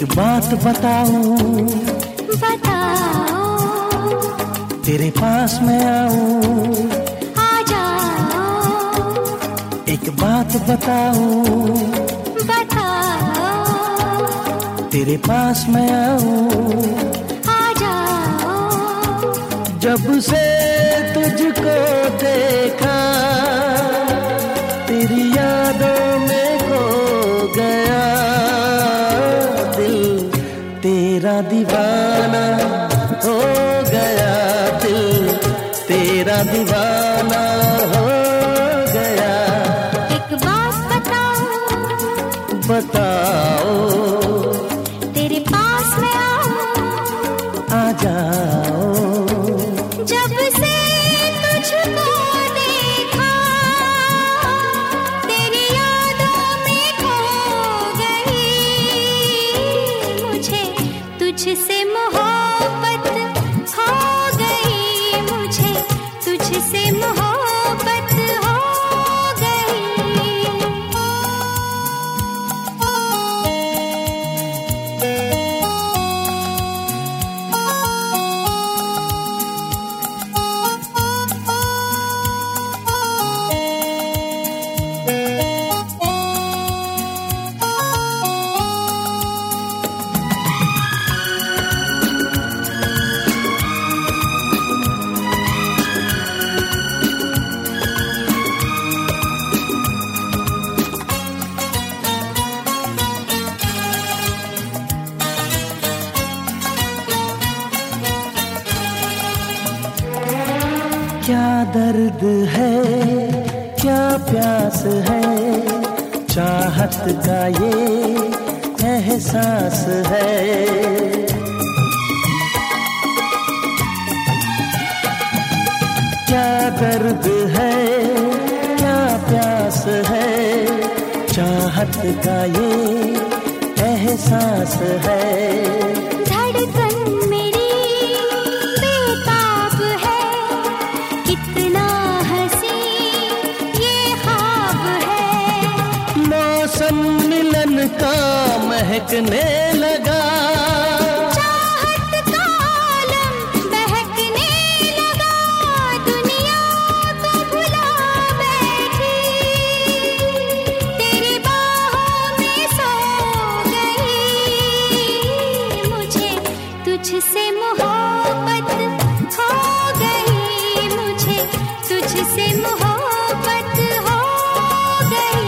एक बात बताऊं, बताओ, तेरे पास मैं आऊं, आ जाओ। एक बात बताऊं, बताओ, तेरे पास मैं आऊं, आ जाओ। जब से तुझको देखा तेरी यादों में खो गया दिल, तेरा दीवाना हो गया दिल, तेरा दीवाना हो गया। एक बात बताओ, बताओ, तेरे पास मैं आऊं, आ जाओ। जब से तुझको देखा तेरी यादों में खो गई, मुझे तुझसे मोहब्बत हो गई, मुझे तुझसे मोहब्बत हो गई। क्या दर्द है, क्या प्यास है, चाहत का ये एहसास है। क्या दर्द है, क्या प्यास है, चाहत का ये एहसास है। धड़कन मेरी बेताब है, कितना हंसी ये ख्वाब है। मौसम मिलन का महकने लगा, चाहत का आलम बहकने लगा, दुनिया को भुला बैठी तेरी बाहों में सो गई, मुझे तुझसे मोहब्बत हो गई, मुझे तुझसे मोहब्बत हो गई।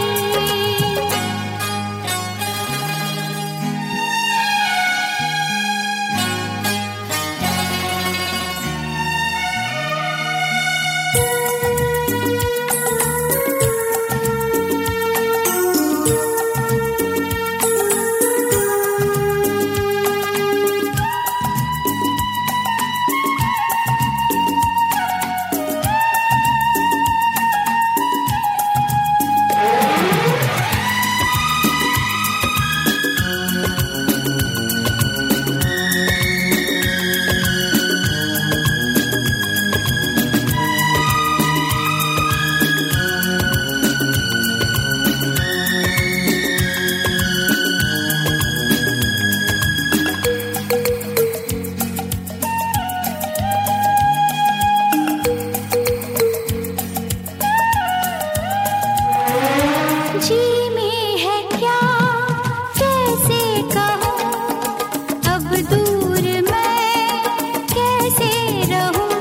जी में है क्या कैसे कहूँ, अब दूर मैं कैसे रहूँ।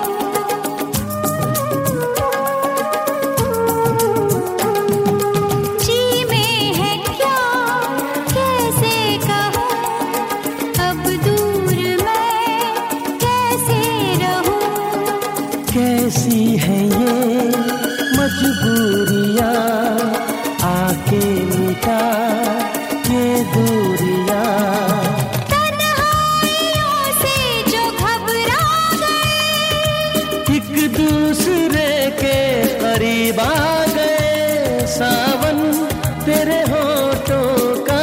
जी में है क्या कैसे कहूँ, अब दूर मैं कैसे रहूँ। कैसी है ये मजबूरियाँ, आके मिटा ये दूरियाँ। तन्हाइयों से जो घबरा गए, एक दूसरे के करीब आ गए, सावन तेरे होठों का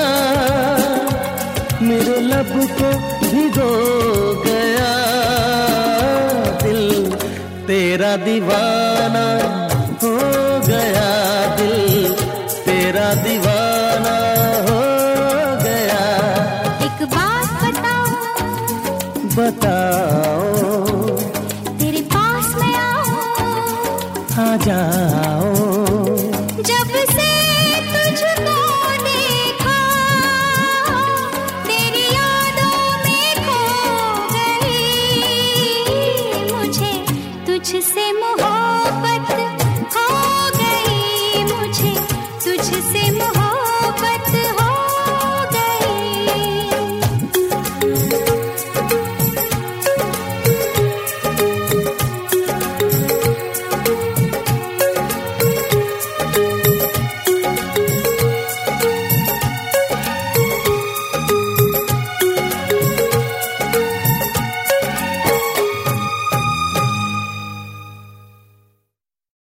मेरे लब को भिगो गया दिल, तेरा दीवाना हो गया दिल, तेरा दीवाना हो गया। एक बात जाओ। जब से